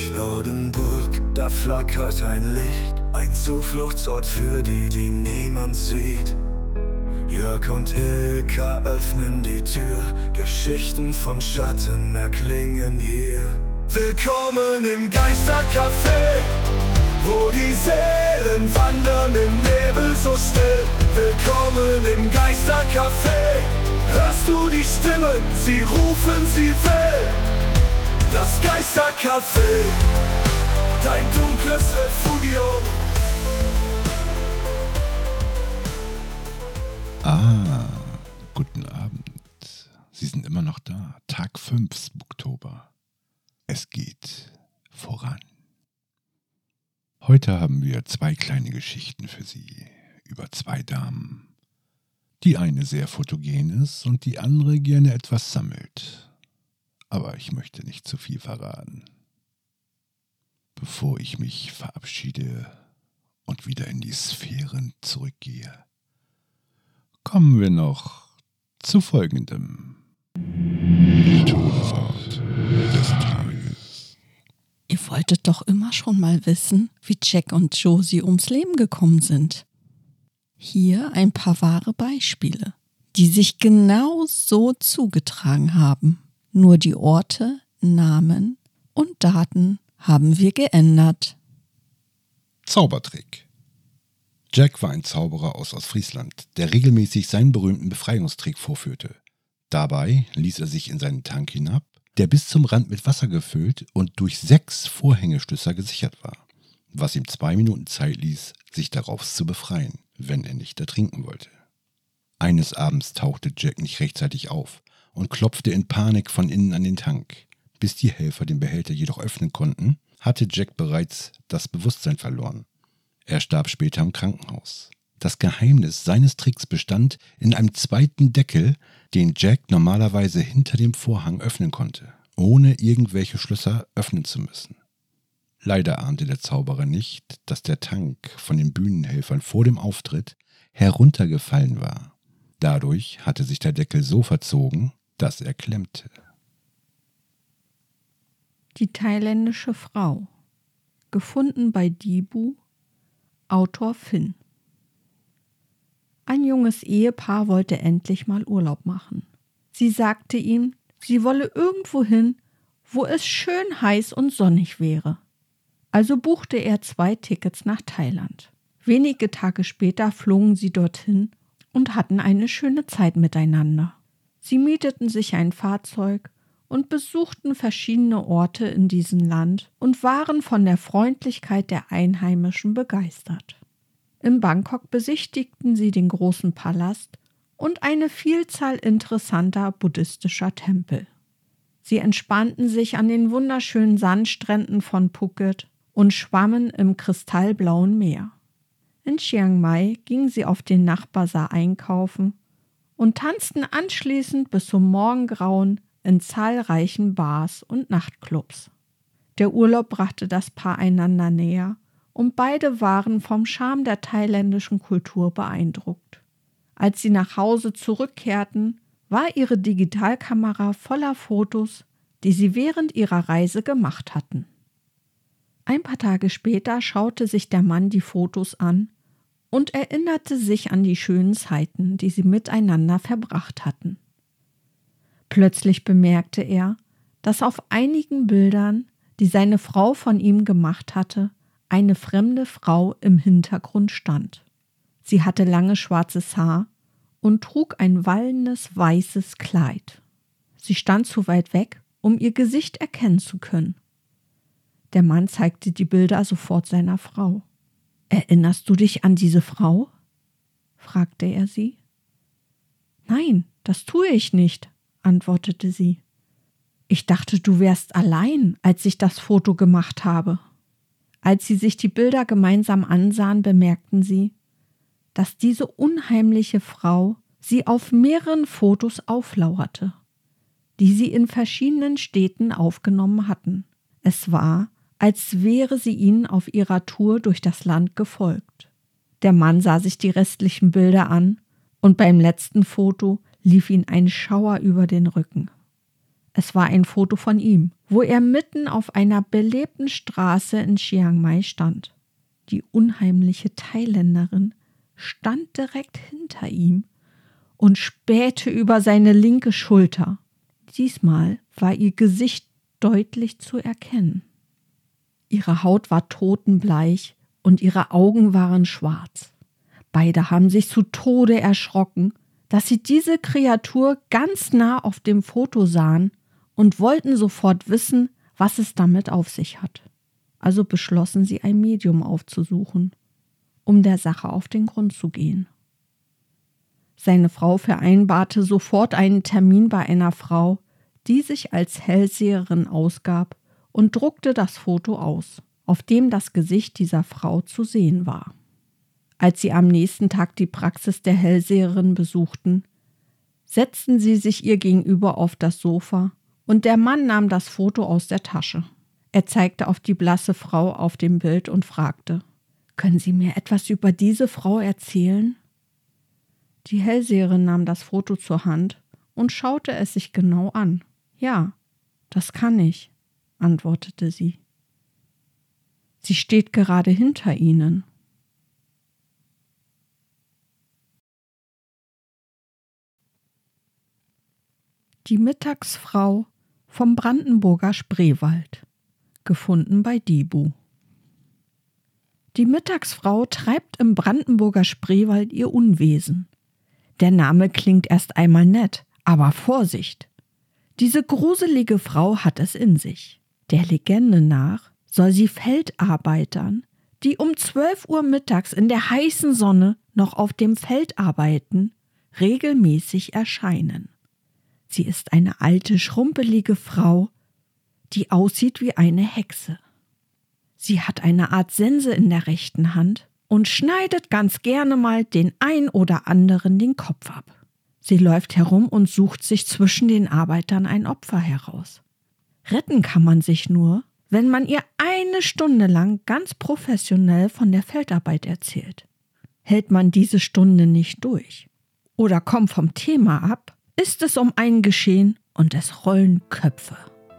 Lordenburg, da flackert ein Licht, ein Zufluchtsort für die, die niemand sieht. Jörg und Ilka öffnen die Tür, Geschichten von Schatten erklingen hier. Willkommen im Geistercafé, wo die Seelen wandern im Nebel so still. Willkommen im Geistercafé, hörst du die Stimmen, sie rufen, sie will. Das Geistercafé, dein dunkles Refugium. Guten Abend. Sie sind immer noch da. Tag 5, Spooktober. Es geht voran. Heute haben wir 2 kleine Geschichten für Sie über 2 Damen. Die eine sehr fotogen ist und die andere gerne etwas sammelt. Aber ich möchte nicht zu viel verraten. Bevor ich mich verabschiede und wieder in die Sphären zurückgehe, kommen wir noch zu folgendem. Todesort des Tages. Ihr wolltet doch immer schon mal wissen, wie Jack und Josie ums Leben gekommen sind. Hier ein paar wahre Beispiele, die sich genau so zugetragen haben. Nur die Orte, Namen und Daten haben wir geändert. Zaubertrick. Jack war ein Zauberer aus Ostfriesland, der regelmäßig seinen berühmten Befreiungstrick vorführte. Dabei ließ er sich in seinen Tank hinab, der bis zum Rand mit Wasser gefüllt und durch 6 Vorhängeschlösser gesichert war, was ihm 2 Minuten Zeit ließ, sich daraus zu befreien, wenn er nicht ertrinken wollte. Eines Abends tauchte Jack nicht rechtzeitig auf und klopfte in Panik von innen an den Tank. Bis die Helfer den Behälter jedoch öffnen konnten, hatte Jack bereits das Bewusstsein verloren. Er starb später im Krankenhaus. Das Geheimnis seines Tricks bestand in einem zweiten Deckel, den Jack normalerweise hinter dem Vorhang öffnen konnte, ohne irgendwelche Schlösser öffnen zu müssen. Leider ahnte der Zauberer nicht, dass der Tank von den Bühnenhelfern vor dem Auftritt heruntergefallen war. Dadurch hatte sich der Deckel so verzogen, dass er klemmte. Die thailändische Frau. Gefunden bei Dibu. Autor Finn. Ein junges Ehepaar wollte endlich mal Urlaub machen. Sie sagte ihm, sie wolle irgendwo hin, wo es schön heiß und sonnig wäre. Also buchte er 2 Tickets nach Thailand. Wenige Tage später flogen sie dorthin und hatten eine schöne Zeit miteinander. Sie mieteten sich ein Fahrzeug und besuchten verschiedene Orte in diesem Land und waren von der Freundlichkeit der Einheimischen begeistert. In Bangkok besichtigten sie den großen Palast und eine Vielzahl interessanter buddhistischer Tempel. Sie entspannten sich an den wunderschönen Sandstränden von Phuket und schwammen im kristallblauen Meer. In Chiang Mai gingen sie auf den Nachtbazar einkaufen und tanzten anschließend bis zum Morgengrauen in zahlreichen Bars und Nachtclubs. Der Urlaub brachte das Paar einander näher und beide waren vom Charme der thailändischen Kultur beeindruckt. Als sie nach Hause zurückkehrten, war ihre Digitalkamera voller Fotos, die sie während ihrer Reise gemacht hatten. Ein paar Tage später schaute sich der Mann die Fotos an und erinnerte sich an die schönen Zeiten, die sie miteinander verbracht hatten. Plötzlich bemerkte er, dass auf einigen Bildern, die seine Frau von ihm gemacht hatte, eine fremde Frau im Hintergrund stand. Sie hatte langes schwarzes Haar und trug ein wallendes weißes Kleid. Sie stand zu weit weg, um ihr Gesicht erkennen zu können. Der Mann zeigte die Bilder sofort seiner Frau. »Erinnerst du dich an diese Frau?« fragte er sie. »Nein, das tue ich nicht«, antwortete sie. »Ich dachte, du wärst allein, als ich das Foto gemacht habe.« Als sie sich die Bilder gemeinsam ansahen, bemerkten sie, dass diese unheimliche Frau sie auf mehreren Fotos auflauerte, die sie in verschiedenen Städten aufgenommen hatten. Es war, als wäre sie ihnen auf ihrer Tour durch das Land gefolgt. Der Mann sah sich die restlichen Bilder an und beim letzten Foto lief ihm ein Schauer über den Rücken. Es war ein Foto von ihm, wo er mitten auf einer belebten Straße in Chiang Mai stand. Die unheimliche Thailänderin stand direkt hinter ihm und spähte über seine linke Schulter. Diesmal war ihr Gesicht deutlich zu erkennen. Ihre Haut war totenbleich und ihre Augen waren schwarz. Beide haben sich zu Tode erschrocken, dass sie diese Kreatur ganz nah auf dem Foto sahen und wollten sofort wissen, was es damit auf sich hat. Also beschlossen sie, ein Medium aufzusuchen, um der Sache auf den Grund zu gehen. Seine Frau vereinbarte sofort einen Termin bei einer Frau, die sich als Hellseherin ausgab, und druckte das Foto aus, auf dem das Gesicht dieser Frau zu sehen war. Als sie am nächsten Tag die Praxis der Hellseherin besuchten, setzten sie sich ihr gegenüber auf das Sofa und der Mann nahm das Foto aus der Tasche. Er zeigte auf die blasse Frau auf dem Bild und fragte: »Können Sie mir etwas über diese Frau erzählen?« Die Hellseherin nahm das Foto zur Hand und schaute es sich genau an. »Ja, das kann ich«, antwortete sie. »Sie steht gerade hinter Ihnen.« Die Mittagsfrau vom Brandenburger Spreewald, gefunden bei Dibu. Die Mittagsfrau treibt im Brandenburger Spreewald ihr Unwesen. Der Name klingt erst einmal nett, aber Vorsicht! Diese gruselige Frau hat es in sich. Der Legende nach soll sie Feldarbeitern, die um 12 Uhr mittags in der heißen Sonne noch auf dem Feld arbeiten, regelmäßig erscheinen. Sie ist eine alte, schrumpelige Frau, die aussieht wie eine Hexe. Sie hat eine Art Sense in der rechten Hand und schneidet ganz gerne mal den ein oder anderen den Kopf ab. Sie läuft herum und sucht sich zwischen den Arbeitern ein Opfer heraus. Retten kann man sich nur, wenn man ihr 1 Stunde lang ganz professionell von der Feldarbeit erzählt. Hält man diese Stunde nicht durch oder kommt vom Thema ab, ist es um einen geschehen und es rollen Köpfe.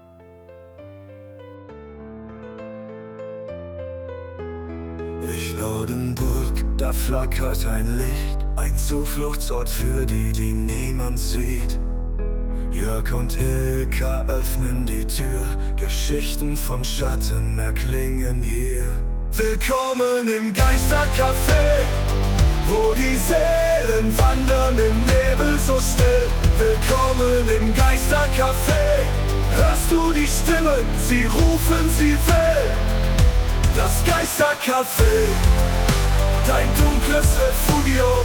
Laudenburg, da flackert ein Licht, ein Zufluchtsort für die, die niemand sieht. Jörg und Ilka öffnen die Tür, Geschichten von Schatten erklingen hier. Willkommen im Geistercafé, wo die Seelen wandern im Nebel so still. Willkommen im Geistercafé, hörst du die Stimmen, sie rufen, sie will. Das Geistercafé, dein dunkles Refugium.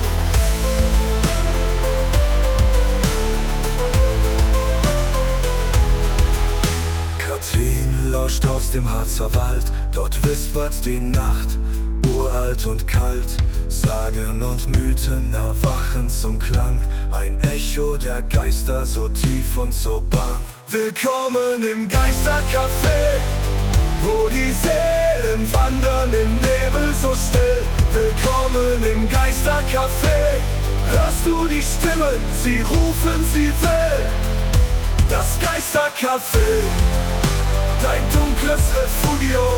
Katrin lauscht aus dem Harzer Wald, dort wispert die Nacht, uralt und kalt. Sagen und Mythen erwachen zum Klang, ein Echo der Geister so tief und so bang. Willkommen im Geistercafé, wo die Seelen wandern im Nebel so still. Willkommen im Geistercafé, hörst du die Stimmen, sie rufen, sie will. Das Geistercafé, dein dunkles Refugium.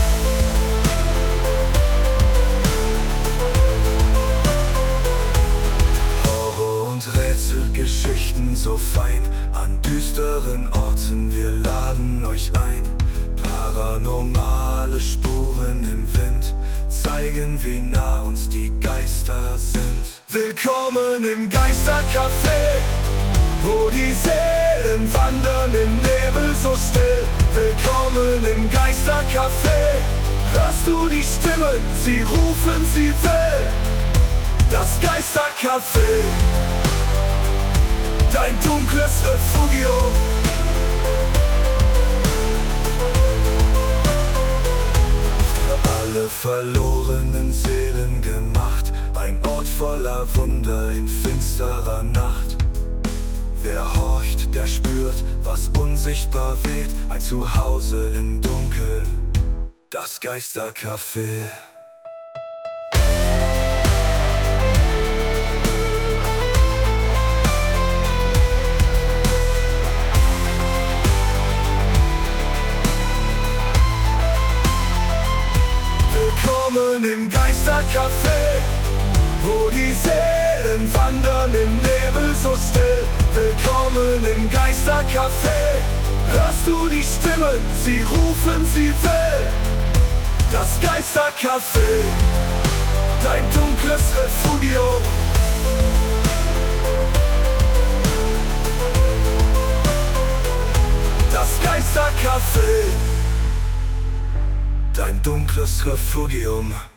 Horror und Rätselgeschichten so fein, an düsteren Orten, wir laden euch ein. Paranormale Spuren im Wind zeigen, wie nah uns die Geister sind. Willkommen im Geistercafé, wo die Seelen wandern im Nebel so still. Willkommen im Geistercafé, hörst du die Stimmen, sie rufen, sie will. Das Geistercafé, dein dunkles Refugium. Alle verlorenen Seelen gemacht, ein Ort voller Wunder in finsterer Nacht. Wer horcht, der spürt, was unsichtbar weht, ein Zuhause im Dunkeln, das Geistercafé. Geistercafé, wo die Seelen wandern im Nebel so still. Willkommen im Geistercafé. Hörst du die Stimmen, sie rufen, sie will. Das Geistercafé, dein dunkles Refugium. Das Geistercafé, dein dunkles Refugium.